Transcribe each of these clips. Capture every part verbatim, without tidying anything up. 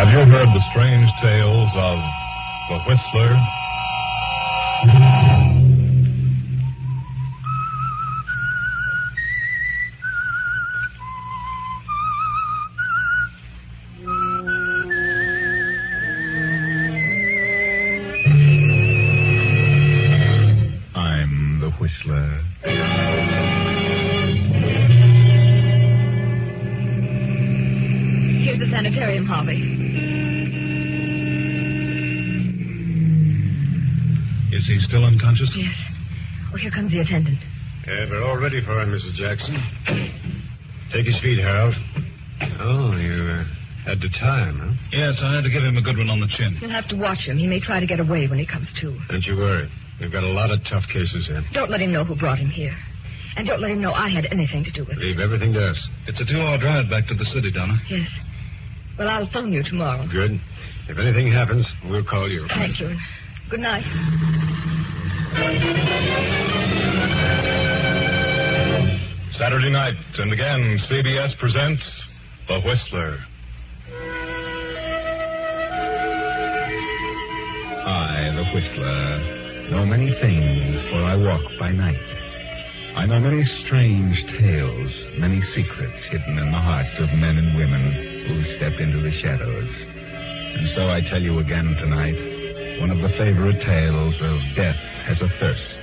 Have you heard the strange tales of the Whistler? I'm the Whistler. Here's the sanitarium, Harvey. Is he still unconscious? Yes. Oh, here comes the attendant. Okay, we're all ready for him, Missus Jackson. Take his feet, Harold. Oh, you uh, had to tie him, huh? Yes, I had to give him a good one on the chin. You'll have to watch him. He may try to get away when he comes to. Don't you worry. We've got a lot of tough cases here. Don't let him know who brought him here. And don't let him know I had anything to do with it. Leave everything to us. It's a two-hour drive back to the city, Donna. Yes. Well, I'll phone you tomorrow. Good. If anything happens, we'll call you. Thank you. Good night. Saturday night, and again, C B S presents The Whistler. I, the Whistler, know many things, for I walk by night. I know many strange tales, many secrets hidden in the hearts of men and women who step into the shadows. And so I tell you again tonight, one of the favorite tales of Death Has a Thirst.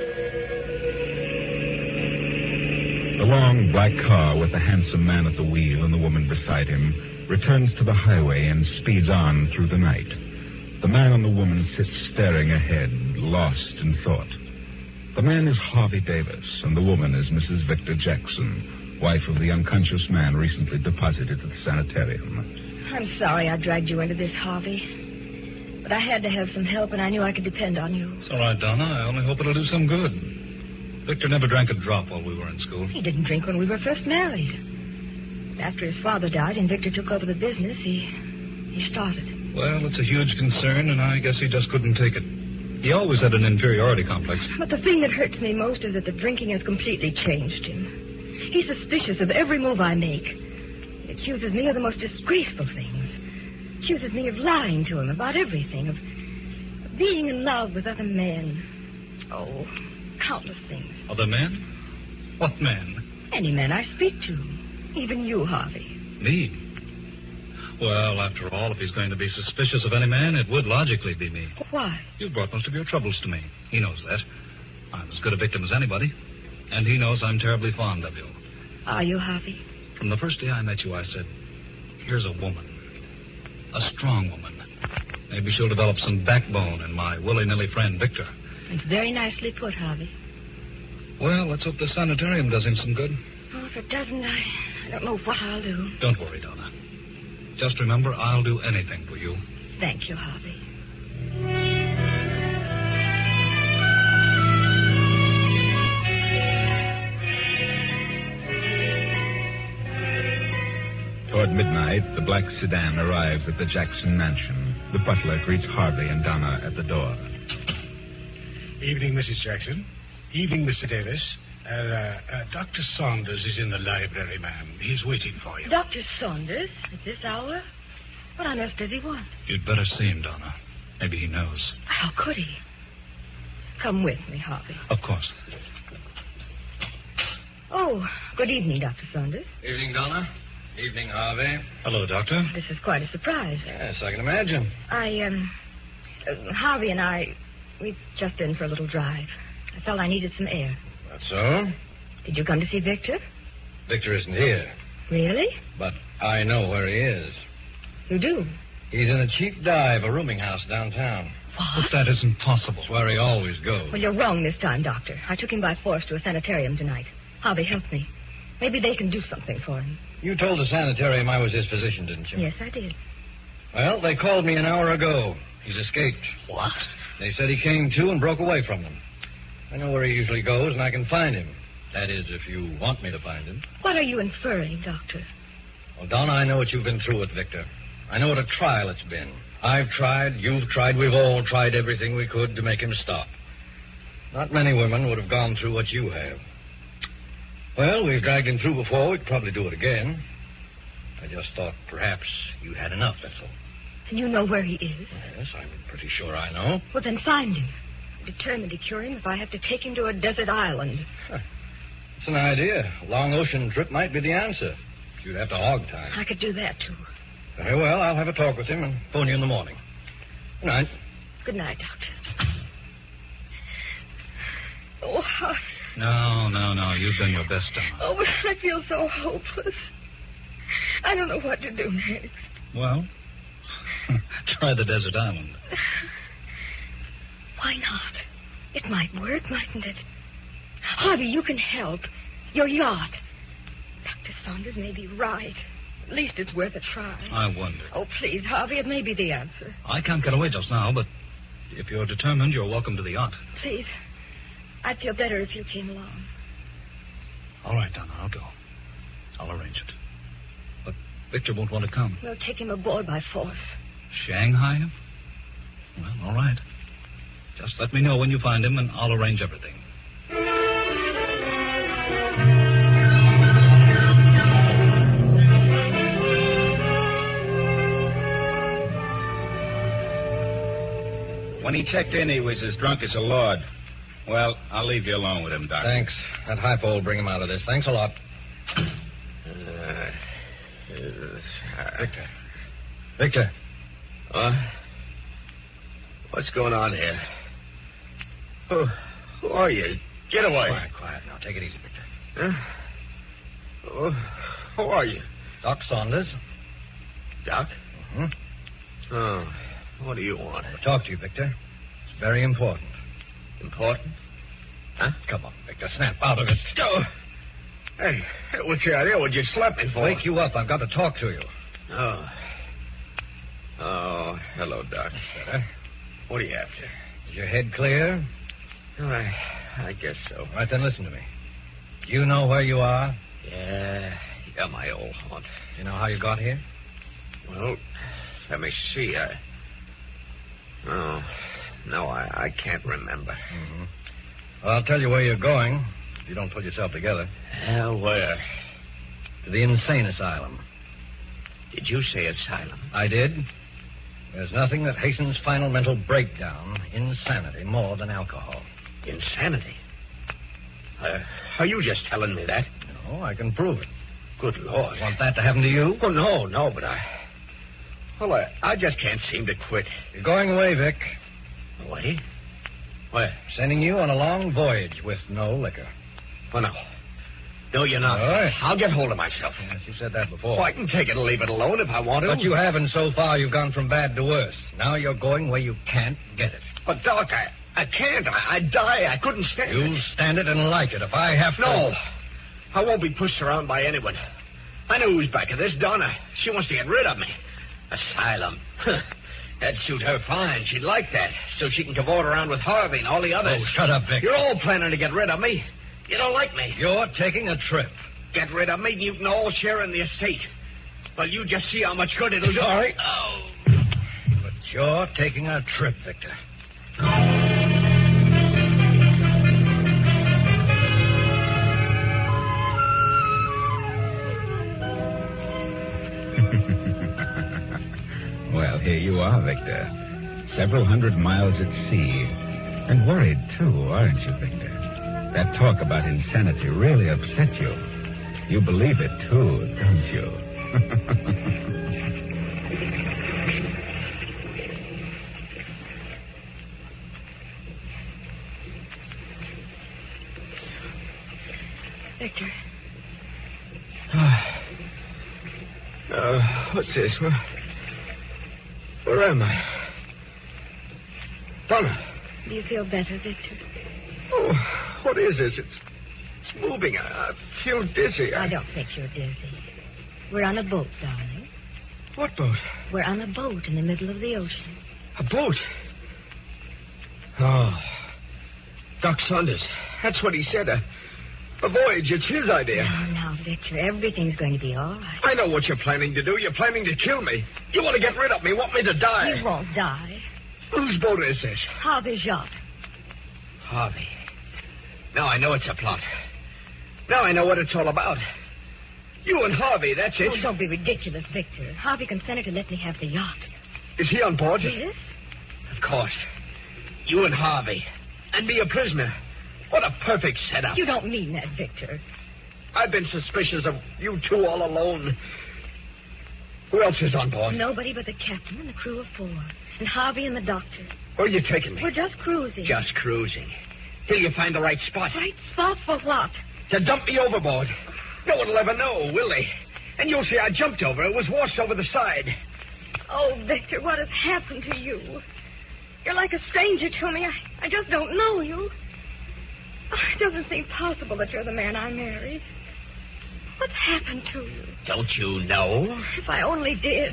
The long black car with the handsome man at the wheel and the woman beside him returns to the highway and speeds on through the night. The man and the woman sit staring ahead, lost in thought. The man is Harvey Davis, and the woman is Missus Victor Jackson, wife of the unconscious man recently deposited at the sanitarium. I'm sorry I dragged you into this, Harvey. But I had to have some help, and I knew I could depend on you. It's all right, Donna. I only hope it'll do some good. Victor never drank a drop while we were in school. He didn't drink when we were first married. After his father died and Victor took over the business, he he started. Well, it's a huge concern, and I guess he just couldn't take it. He always had an inferiority complex. But the thing that hurts me most is that the drinking has completely changed him. He's suspicious of every move I make. He accuses me of the most disgraceful things. Accuses me of lying to him about everything, of, of being in love with other men. Oh, countless things. Other men? What men? Any man I speak to. Even you, Harvey. Me? Well, after all, if he's going to be suspicious of any man, it would logically be me. Why? You've brought most of your troubles to me. He knows that. I'm as good a victim as anybody. And he knows I'm terribly fond of you. Are you, Harvey? From the first day I met you, I said, here's a woman. A strong woman. Maybe she'll develop some backbone in my willy-nilly friend, Victor. It's very nicely put, Harvey. Well, let's hope the sanitarium does him some good. Oh, if it doesn't, I, I don't know what I'll do. Don't worry, Donna. Just remember, I'll do anything for you. Thank you, Harvey. Toward midnight, the black sedan arrives at the Jackson mansion. The butler greets Harvey and Donna at the door. Evening, Missus Jackson. Evening, Mister Davis. Uh, uh, Doctor Saunders is in the library, ma'am. He's waiting for you. Doctor Saunders? At this hour? What on earth does he want? You'd better see him, Donna. Maybe he knows. How could he? Come with me, Harvey. Of course. Oh, good evening, Doctor Saunders. Evening, Donna. Evening, Harvey. Hello, Doctor. This is quite a surprise. Yes, I can imagine. I, um... Uh, Harvey and I, we've just been for a little drive. I felt I needed some air. That's so? Did you come to see Victor? Victor isn't here. Really? But I know where he is. You do? He's in a cheap dive, a rooming house downtown. What? But that isn't possible. That's where he always goes. Well, you're wrong this time, Doctor. I took him by force to a sanitarium tonight. Harvey helped me. Maybe they can do something for him. You told the sanitarium I was his physician, didn't you? Yes, I did. Well, they called me an hour ago. He's escaped. What? They said he came to and broke away from them. I know where he usually goes, and I can find him. That is, if you want me to find him. What are you inferring, Doctor? Well, Donna, I know what you've been through with Victor. I know what a trial it's been. I've tried, you've tried, we've all tried everything we could to make him stop. Not many women would have gone through what you have. Well, we've dragged him through before. We'd probably do it again. I just thought perhaps you had enough, that's all. And you know where he is? Yes, I'm pretty sure I know. Well, then find him. I'm determined to cure him if I have to take him to a desert island. Huh. It's an idea. A long ocean trip might be the answer. You'd have to hog time. I could do that, too. Very well, I'll have a talk with him and phone you in the morning. Good night. Good night, Doctor. Oh, I... No, no, no. You've done your best, Donna. Oh, but I feel so hopeless. I don't know what to do next. Well, try the desert island. Why not? It might work, mightn't it? Harvey, you can help. Your yacht. Doctor Saunders may be right. At least it's worth a try. I wonder. Oh, please, Harvey, it may be the answer. I can't get away just now, but if you're determined, you're welcome to the yacht. Please. I'd feel better if you came along. All right, Donna, I'll go. I'll arrange it. But Victor won't want to come. We'll take him aboard by force. Shanghai him? Well, all right. Just let me know when you find him, and I'll arrange everything. When he checked in, he was as drunk as a lord. Well, I'll leave you alone with him, Doctor. Thanks. That hypo will bring him out of this. Thanks a lot. Uh, uh, Victor. Victor. What? What's going on here? Who, who are you? Get away. Quiet, quiet now. Take it easy, Victor. Huh? Oh, who are you? Doc Saunders. Doc? Mm-hmm. Oh, what do you want? I'll talk to you, Victor. It's very important. Important? Huh? Come on, Victor. Snap out of it. Oh. Hey, what's your idea? What you slept me for? Wake you up. I've got to talk to you. Oh. Oh, hello, Doc. Better. What are you after? Is your head clear? I, I guess so. All right, then listen to me. You know where you are? Yeah, yeah, my old haunt. You know how you got here? Well, let me see. I... Oh, no, I, I can't remember. Mm-hmm. Well, I'll tell you where you're going if you don't pull yourself together. Hell, where? To the insane asylum. Did you say asylum? I did. There's nothing that hastens final mental breakdown, insanity, more than alcohol. Insanity? Uh, are you just telling me that? No, I can prove it. Good Lord. Want that to happen to you? Oh, no, no, but I... Well, I, I just can't seem to quit. You're going away, Vic. Away? Where? Sending you on a long voyage with no liquor. Oh, no. No, you're not. All right. I'll get hold of myself. Yes, you said that before. Oh, I can take it or leave it alone if I want to. But you haven't so far. You've gone from bad to worse. Now you're going where you can't get it. But, Doc, I, I can't. I, I'd die. I couldn't stand You'll it. stand it and like it if I have to. No. I won't be pushed around by anyone. I know who's back of this, Donna. She wants to get rid of me. Asylum. That'd suit her fine. She'd like that. So she can cavort around with Harvey and all the others. Oh, shut up, Vic. You're all planning to get rid of me. You don't like me. You're taking a trip. Get rid of me, and you can all share in the estate. Well, you just see how much good it'll do. Sorry. Oh. But you're taking a trip, Victor. Well, here you are, Victor. Several hundred miles at sea. And worried, too, aren't you, Victor? That talk about insanity really upset you. You believe it, too, don't you? Victor. Uh, what's this? Where, where am I? Donna. Do you feel better, Victor? Oh, what is this? It's, it's moving. I, I feel dizzy. I don't think you're dizzy. We're on a boat, darling. What boat? We're on a boat in the middle of the ocean. A boat? Oh. Doc Saunders. That's what he said. A, a voyage. It's his idea. Now, now, Victor, everything's going to be all right. I know what you're planning to do. You're planning to kill me. You want to get rid of me. Want me to die. You won't die. Whose boat is this? Harvey's yacht. Harvey. Now I know it's a plot. Now I know what it's all about. You and Harvey, that's it. Oh, don't be ridiculous, Victor. Harvey consented to let me have the yacht. Is he on board? Yes? Of course. You and Harvey. And me a prisoner. What a perfect setup. You don't mean that, Victor. I've been suspicious of you two all alone. Who else is on board? Nobody but the captain and the crew of four. And Harvey and the doctor. Where are you taking me? We're just cruising. Just cruising. Till you find the right spot. Right spot for what? To dump me overboard. No one will ever know, will they? And you'll see I jumped over. It was washed over the side. Oh, Victor, what has happened to you? You're like a stranger to me. I, I just don't know you. Oh, it doesn't seem possible that you're the man I married. What's happened to you? Don't you know? If I only did.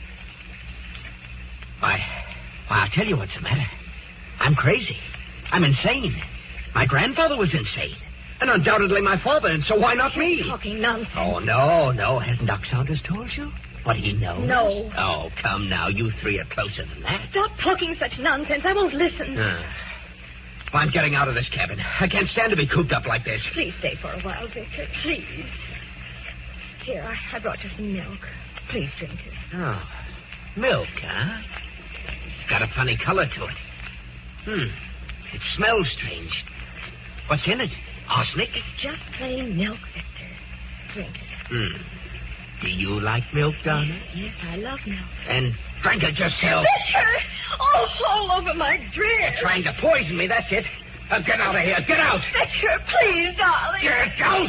Why, why, I'll tell you what's the matter. I'm crazy. I'm insane. My grandfather was insane. And undoubtedly my father, and so why not me? You're talking nonsense. Oh, no, no. Hasn't Doc Saunders told you what he knows? No. Oh, come now. You three are closer than that. Stop talking such nonsense. I won't listen. Uh, well, I'm getting out of this cabin. I can't stand to be cooped up like this. Please stay for a while, Victor. Please. Here, I, I brought you some milk. Please drink it. Oh, milk, huh? It's got a funny color to it. Hmm. It smells strange. What's in it? Arsenic? It's just plain milk, Victor. Drink it. Hmm. Do you like milk, Donna? Yes, I love milk. And drink it yourself. Victor! Oh, all over my dress. You're trying to poison me, that's it. Now get out of here. Get out. Victor, please, darling. Get out.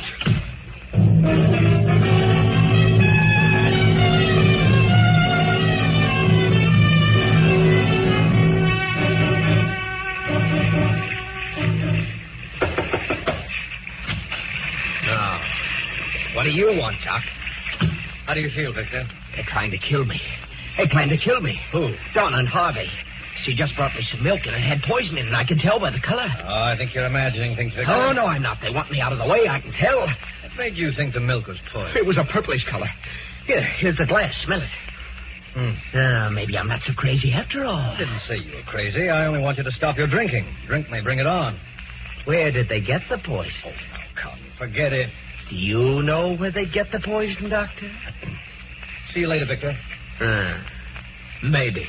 Now, what do you want, Doc? How do you feel, Victor? They're trying to kill me. They plan to kill me. Who? Donna and Harvey. She just brought me some milk, and it had poison in it. I can tell by the color. Oh, I think you're imagining things, Victor. Oh, no, I'm not. They want me out of the way. I can tell. What made you think the milk was poison? It was a purplish color. Here, here's the glass. Smell it. Hmm. Uh, maybe I'm not so crazy after all. I didn't say you were crazy. I only want you to stop your drinking. Drink me. Bring it on. Where did they get the poison? Oh, now, come. Forget it. Do you know where they get the poison, Doctor? See you later, Victor. Uh, maybe.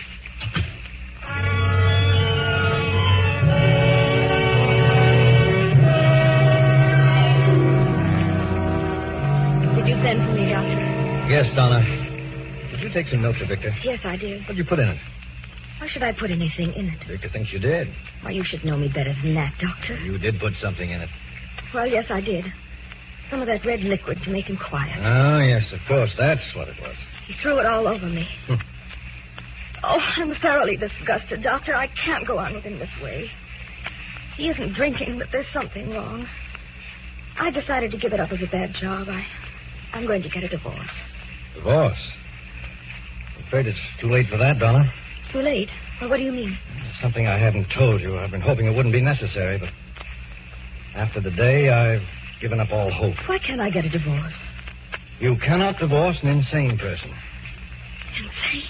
Did you send for me, Doctor? Yes, Donna. Did you take some milk for Victor? Yes, I did. What did you put in it? Why should I put anything in it? Victor thinks you did. Why, you should know me better than that, Doctor. You did put something in it. Well, yes, I did. Some of that red liquid to make him quiet. Oh, yes, of course. That's what it was. He threw it all over me. Hmm. Oh, I'm thoroughly disgusted, Doctor. I can't go on with him this way. He isn't drinking, but there's something wrong. I decided to give it up as a bad job. I, I'm going to get a divorce. Divorce? I'm afraid it's too late for that, Donna. Too late? Well, what do you mean? It's something I haven't told you. I've been hoping it wouldn't be necessary, but after the day, I've given up all hope. Why can't I get a divorce? You cannot divorce an insane person. Insane?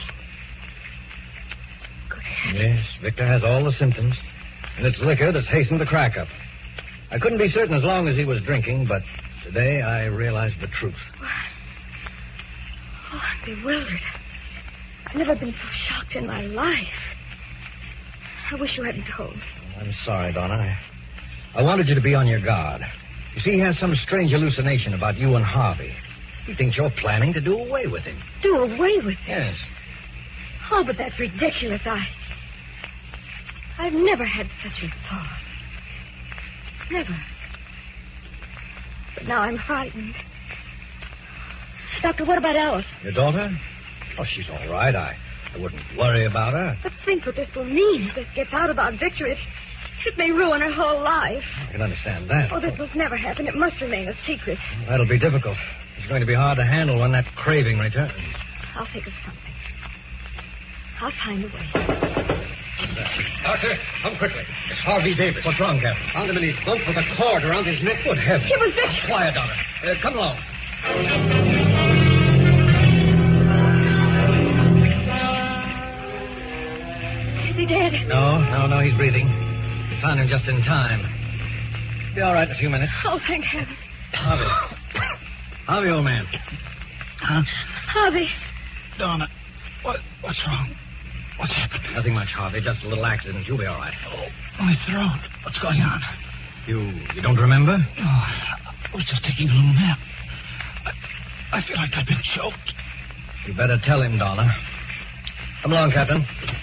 Good heavens. Yes, Victor has all the symptoms, and it's liquor that's hastened the crack up. I couldn't be certain as long as he was drinking, but today I realized the truth. What? Oh, I'm bewildered. I've never been so shocked in my life. I wish you hadn't told me. I'm sorry, Donna. I, I wanted you to be on your guard. You see, he has some strange hallucination about you and Harvey. He thinks you're planning to do away with him. Do away with him? Yes. Oh, but that's ridiculous. I... I've never had such a thought. Never. But now I'm frightened. Doctor, what about Alice? Your daughter? Oh, she's all right. I, I wouldn't worry about her. But think what this will mean. If this gets out about Victor, it, it may ruin her whole life. I can understand that. Oh, this must never happen. It must remain a secret. That'll be difficult. It's going to be hard to handle when that craving returns. I'll think of something. I'll find a way. Doctor, come quickly. It's Harvey Davis. What's wrong, Captain? Found him in his bunk with a cord around his neck. Good heavens. It was Victor. Quiet, Donna. Uh, come along. Is he dead? No, no, no, he's breathing. We found him just in time. Be all right in a few minutes. Oh, thank heaven. Harvey. Harvey, old man. Huh? Harvey. Donna, what, what's wrong? What's happened? Nothing much, Harvey. Just a little accident. You'll be all right. Oh, my throat. What's going on? You you don't remember? No, I was just taking a little nap. I, I feel like I've been choked. You better tell him, Donna. Come along, Captain.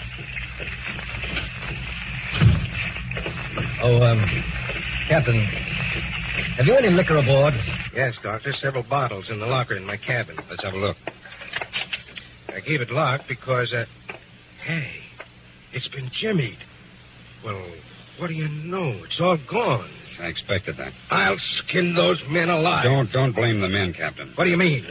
Oh, um, Captain, have you any liquor aboard? Yes, Doctor. Several bottles in the locker in my cabin. Let's have a look. I keep it locked because, uh... Hey, it's been jimmied. Well, what do you know? It's all gone. I expected that. I'll skin those men alive. Don't don't blame the men, Captain. What do you mean?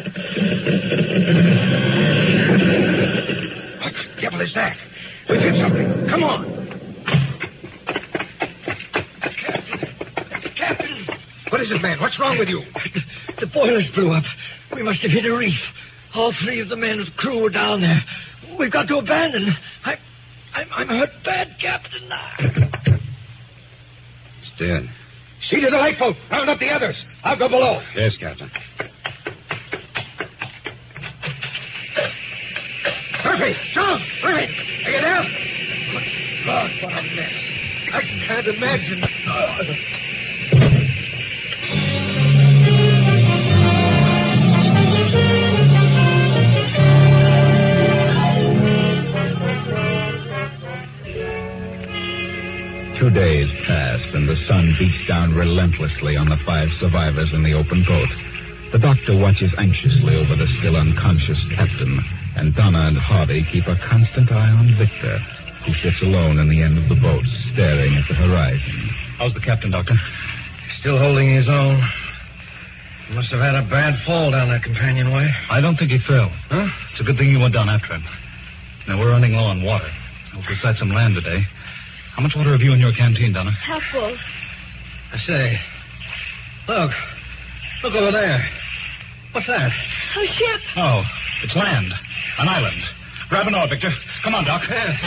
What the devil is that? We did something. Come on. Captain. Captain. What is it, man? What's wrong with you? The boilers blew up. We must have hit a reef. All three of the men's crew were down there. We've got to abandon. I, I'm, I'm hurt bad, Captain. It's dead. See to the lifeboat. Round up the others. I'll go below. Yes, Captain. Murphy, John, Murphy, are you down? Lord, what a mess. I can't imagine. Two days passed, and the sun beats down relentlessly on the five survivors in the open boat. The doctor watches anxiously over the still unconscious captain, and Donna and Harvey keep a constant eye on Victor, who sits alone in the end of the boat, staring at the horizon. How's the captain, Doctor? Still holding his own. He must have had a bad fall down that companionway. I don't think he fell. Huh? It's a good thing you went down after him. Now, we're running low on water. Hope we sight some land today. How much water have you in your canteen, Donna? Half full. I say, look. Look over there. What's that? A ship. Oh, it's land. An island. Grab an oar, Victor. Come on, Doc.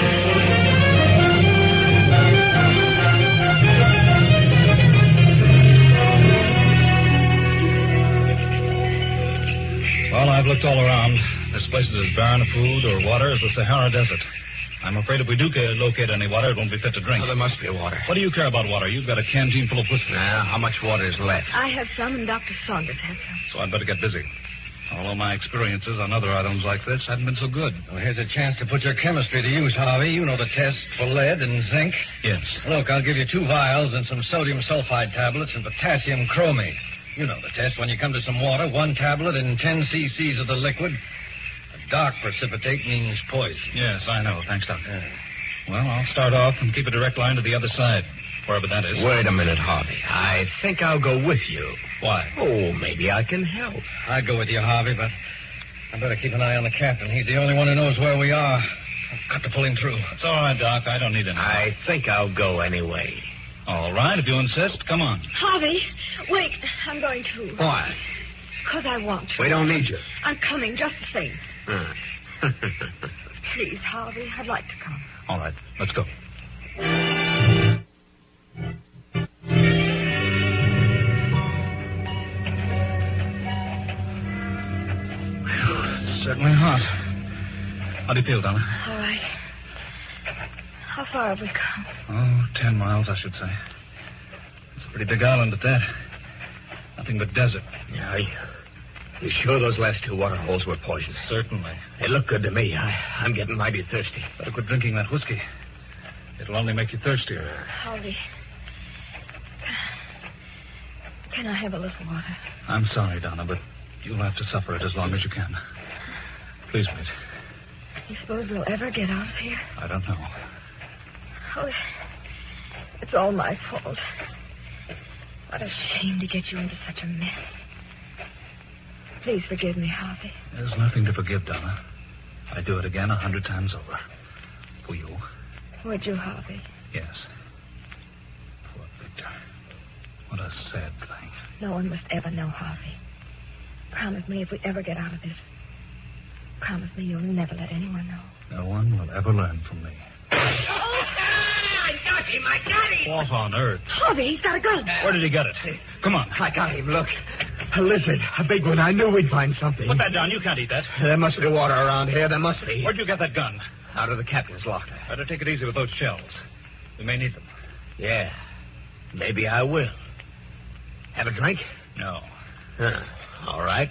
Well, I've looked all around. This place is as barren of food or water as the Sahara Desert. I'm afraid if we do locate any water, it won't be fit to drink. Oh, there must be water. What do you care about water? You've got a canteen full of whiskey. Now, how much water is left? I have some, and Doctor Saunders has some. So I'd better get busy. Although my experiences on other items like this haven't been so good. Well, here's a chance to put your chemistry to use, Harvey. You know the test for lead and zinc. Yes. Look, I'll give you two vials and some sodium sulfide tablets and potassium chromate. You know the test. When you come to some water, one tablet in ten cc's of the liquid. A dark precipitate means poison. Yes, I know. Thanks, Doctor. Yeah. Well, I'll start off and keep a direct line to the other side, wherever that is. Wait a minute, Harvey. I think I'll go with you. Why? Oh, maybe I can help. I'd go with you, Harvey, but I better keep an eye on the captain. He's the only one who knows where we are. I've got to pull him through. It's all right, Doc. I don't need any. I think I'll go anyway. All right, if you insist, come on. Harvey, wait. I'm going to. Why? Because I want to. We don't need you. I'm coming just the same. Hmm. Please, Harvey, I'd like to come. All right, let's go. It's certainly hot. How do you feel, Donna? All right. How far have we come? Oh, ten miles, I should say. It's a pretty big island at that. Nothing but desert. Yeah, I... You sure those last two water holes were poisoned? Certainly. They look good to me. I, I'm getting mighty thirsty. Better quit drinking that whiskey. It'll only make you thirstier. Harvey. Can I have a little water? I'm sorry, Donna, but you'll have to suffer it as long as you can. Please wait. You suppose we'll ever get out of here? I don't know. Oh, it's all my fault. What a shame to get you into such a mess. Please forgive me, Harvey. There's nothing to forgive, Donna. I'd do it again a hundred times over. For you. Would you, Harvey? Yes. Poor Victor. What a sad thing. No one must ever know, Harvey. Promise me if we ever get out of this. Promise me you'll never let anyone know. No one will ever learn from me. Oh, I got him! I got him! What on earth? Harvey, he's got a gun. Where did he get it? Come on. I got him, look. A lizard. A big one. I knew we'd find something. Put that down. You can't eat that. There must be water around here. There must be. Where'd you get that gun? Out of the captain's locker. Better take it easy with those shells. We may need them. Yeah. Maybe I will. Have a drink? No. Huh. All right.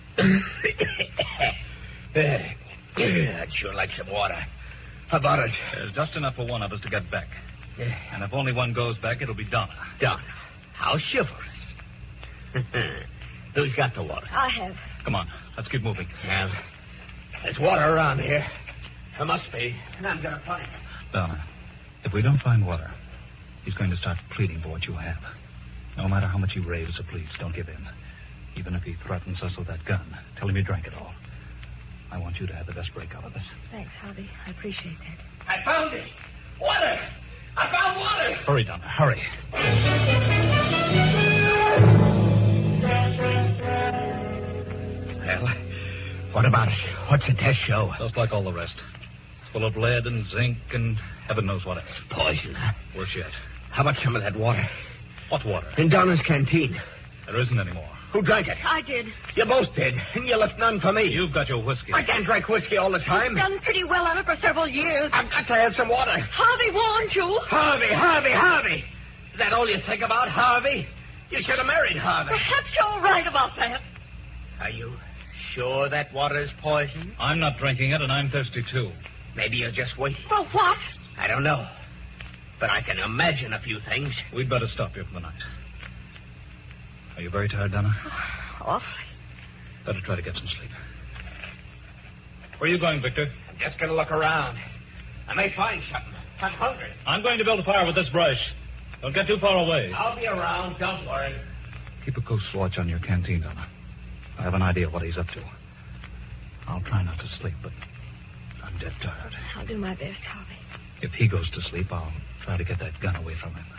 I'd sure like some water. How about it? There's just enough for one of us to get back. Yeah. And if only one goes back, it'll be Donna. Donna. How chivalrous. Who's got the water? I have. Come on. Let's keep moving. Well, there's water around here. There must be. And I'm going to find it. Donna, if we don't find water, he's going to start pleading for what you have. No matter how much he raves or pleads, don't give in. Even if he threatens us with that gun, tell him you drank it all. I want you to have the best break out of this. Thanks, Harvey. I appreciate that. I found it. Water. I found water. Hurry, Donna. Hurry. Well, what about it? What's the test show? Just like all the rest. It's full of lead and zinc and heaven knows what else. Poison, huh? Worse yet. How about some of that water? What water? In Donna's canteen. There isn't any more. Who drank it? I did. You both did, and you left none for me. You've got your whiskey. I can't drink whiskey all the time. Done pretty well on it for several years. I've got to have some water. Harvey warned you. Harvey, Harvey, Harvey. Is that all you think about, Harvey? You should have married Harvey. Perhaps you're right about that. Are you sure that water is poison? I'm not drinking it, and I'm thirsty, too. Maybe you're just waiting. For what? I don't know. But I can imagine a few things. We'd better stop here for the night. Are you very tired, Donna? Awfully. Better try to get some sleep. Where are you going, Victor? I'm just going to look around. I may find something. I'm hungry. I'm going to build a fire with this brush. Don't get too far away. I'll be around. Don't worry. Keep a close watch on your canteen, Donna. I have an idea what he's up to. I'll try not to sleep, but I'm dead tired. I'll do my best, Harvey. If he goes to sleep, I'll try to get that gun away from him.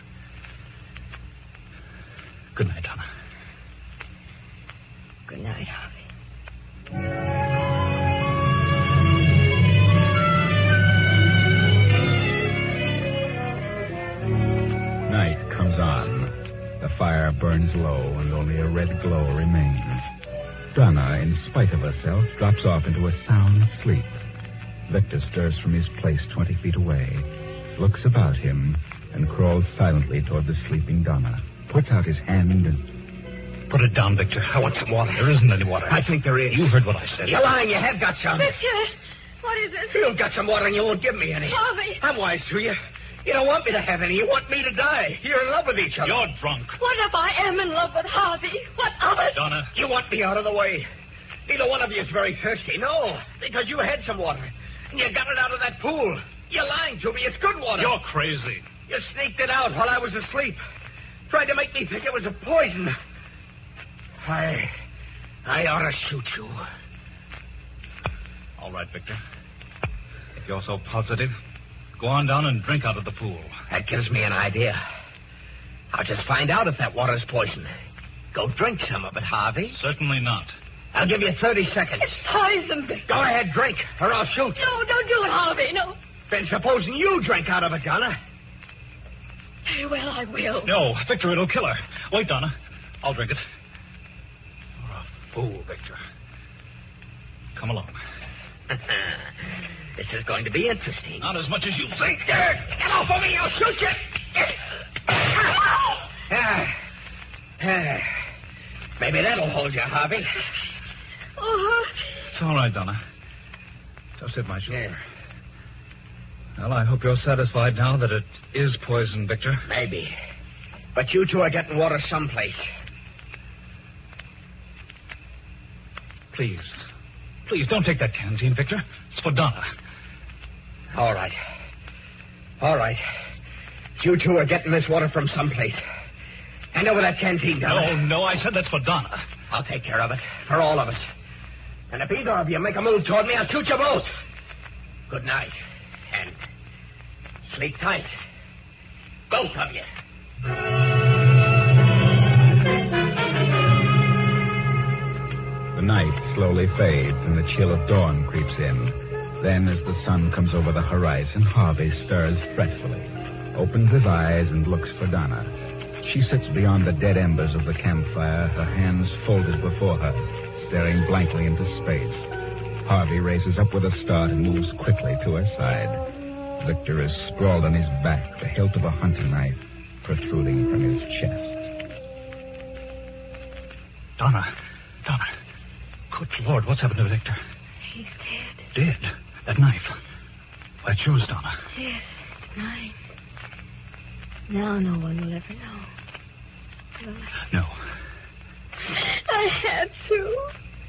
Good night, Donna. Good night, Harvey. Night comes on. The fire burns low, and only a red glow remains. Donna, in spite of herself, drops off into a sound sleep. Victor stirs from his place twenty feet away, looks about him, and crawls silently toward the sleeping Donna. Puts out his hand and... Put it down, Victor. I want some water. There isn't any water. I think there is. You heard what I said. You're lying. You have got some. Victor, what is it? You've got some water and you won't give me any. Harvey. I'm wise to you. You don't want me to have any. You want me to die. You're in love with each other. You're drunk. What if I am in love with Harvey? What of it? Donna. You want me out of the way. Neither one of you is very thirsty. No, because you had some water. And you got it out of that pool. You're lying to me. It's good water. You're crazy. You sneaked it out while I was asleep. Tried to make me think it was a poison. I... I ought to shoot you. All right, Victor. If you're so positive, go on down and drink out of the pool. That gives me an idea. I'll just find out if that water's poison. Go drink some of it, Harvey. Certainly not. I'll give you thirty seconds. It's poison, Victor. Go ahead, drink, or I'll shoot. No, don't do it, Harvey. No. Then supposing you drink out of it, Donna. Very well, I will. No, Victor, it'll kill her. Wait, Donna. I'll drink it. You're a fool, Victor. Come along. This is going to be interesting. Not as much as you think. Get off of me, I'll shoot you. Ah, ah. Maybe that'll hold you, Harvey. Oh, It's all right, Donna. Just hit my shoulder. Yeah. Well, I hope you're satisfied now that it is poison, Victor. Maybe. But you two are getting water someplace. Please. Please, don't take that canteen, Victor. It's for Donna. All right. All right. You two are getting this water from someplace. Hand over that canteen, Donna. No, no, I said that's for Donna. I'll take care of it. For all of us. And if either of you make a move toward me, I'll shoot you both. Good night. And sleep tight. Both of you. The night slowly fades and the chill of dawn creeps in. Then, as the sun comes over the horizon, Harvey stirs fretfully, opens his eyes and looks for Donna. She sits beyond the dead embers of the campfire, her hands folded before her, staring blankly into space. Harvey raises up with a start and moves quickly to her side. Victor is sprawled on his back, the hilt of a hunting knife protruding from his chest. Donna. Donna. Good Lord, what's happened to Victor? He's dead. Dead? That knife. That's yours, Donna. Yes, it's mine. Now no one will ever know. Will I? No. I had to.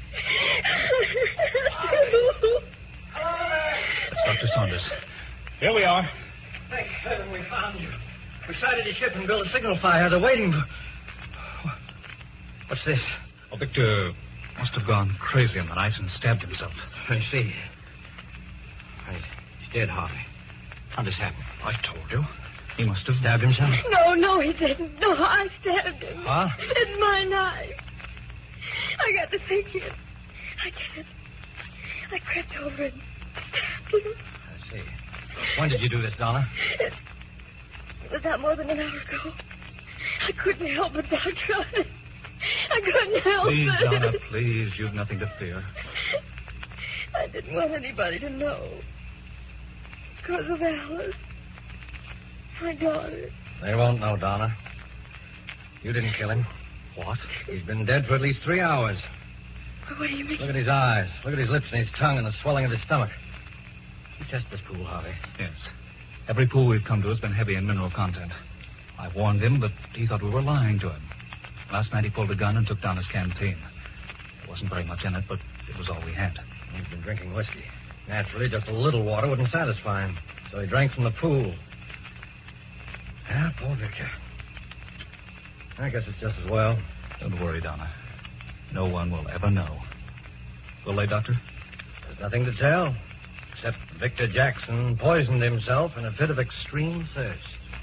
That's Doctor Saunders. Here we are. Thank heaven we found you. We sighted your ship and built a signal fire. They're waiting for... What's this? Oh, Victor must have gone crazy in the night and stabbed himself. I see. Right. He's dead, Harvey. How'd this happen? I told you. He must have Stabbed himself? No, no, he didn't. No, I stabbed him. Huh? It's my knife. I got to take it. I can't. I crept over and stabbed him. I see. When did you do this, Donna? It, it was not more than an hour ago. I couldn't help it, Doctor. I couldn't help Please, it. Donna, please. You've nothing to fear. I didn't want anybody to know. Because of Alice. My daughter. They won't know, Donna. You didn't kill him. What? He's been dead for at least three hours. What do you mean? Look at his eyes. Look at his lips and his tongue and the swelling of his stomach. You test this pool, Harvey. Yes. Every pool we've come to has been heavy in mineral content. I warned him, but he thought we were lying to him. Last night he pulled a gun and took down his canteen. There wasn't very much in it, but it was all we had. He's been drinking whiskey. Naturally, just a little water wouldn't satisfy him. So he drank from the pool. Ah, poor Victor. I guess it's just as well. Don't worry, Donna. No one will ever know. Will they, Doctor? There's nothing to tell. Except Victor Jackson poisoned himself in a fit of extreme thirst.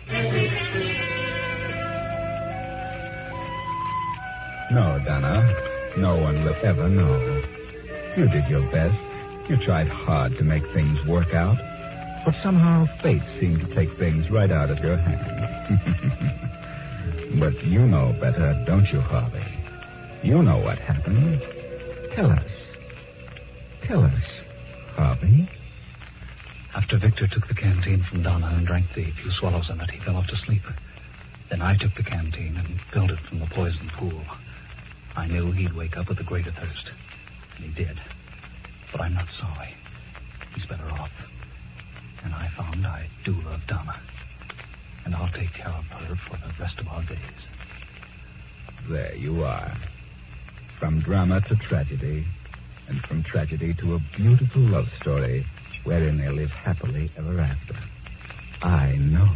No, Donna. No one will ever know. You did your best. You tried hard to make things work out. But somehow fate seemed to take things right out of your hands. But you know better, don't you, Harvey? You know what happened. Tell us. Tell us, Harvey. After Victor took the canteen from Donna and drank the few swallows in it, he fell off to sleep. Then I took the canteen and filled it from the poisoned pool. I knew he'd wake up with a greater thirst. And he did. But I'm not sorry. He's better off. And I found I do love Donna. And I'll take care of her for the rest of our days. There you are. From drama to tragedy, and from tragedy to a beautiful love story wherein they live happily ever after. I know.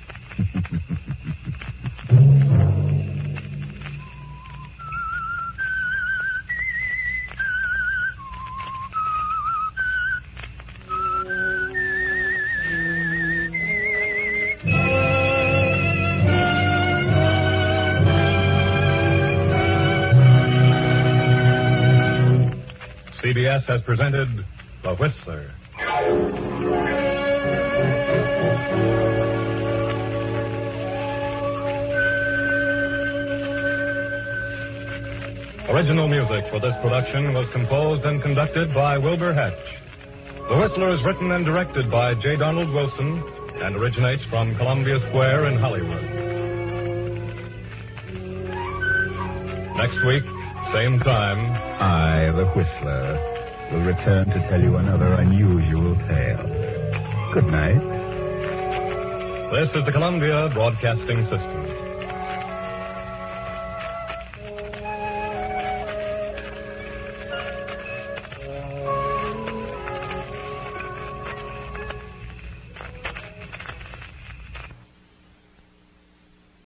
C B S has presented The Whistler. Original music for this production was composed and conducted by Wilbur Hatch. The Whistler is written and directed by J. Donald Wilson and originates from Columbia Square in Hollywood. Next week, same time, I, the Whistler, will return to tell you another unusual tale. Good night. This is the Columbia Broadcasting System.